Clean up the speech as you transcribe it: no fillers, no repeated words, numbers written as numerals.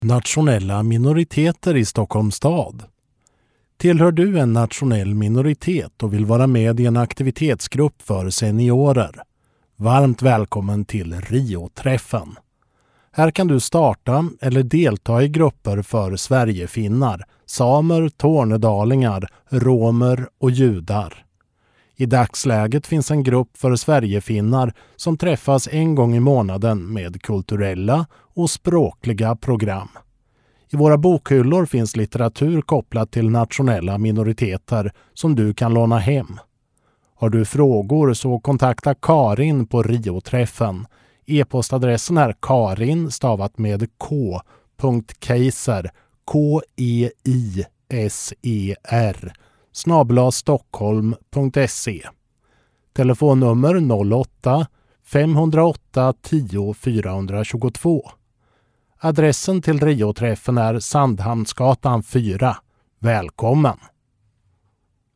Nationella minoriteter i Stockholms stad. Tillhör du en nationell minoritet och vill vara med i en aktivitetsgrupp för seniorer? Varmt välkommen till Rio-träffen. Här kan du starta eller delta i grupper för Sverigefinnar, samer, tornedalingar, romer och judar. I dagsläget finns en grupp för Sverigefinnar som träffas en gång i månaden med kulturella och språkliga program. I våra bokhyllor finns litteratur kopplat till nationella minoriteter som du kan låna hem. Har du frågor så kontakta Karin på Rio-träffen. E-postadressen är karin stavat med k.keiser KEISER @stockholm.se. Telefonnummer 08-508 10 422. Adressen till Rio-träffen är Sandhamnsgatan 4. Välkommen!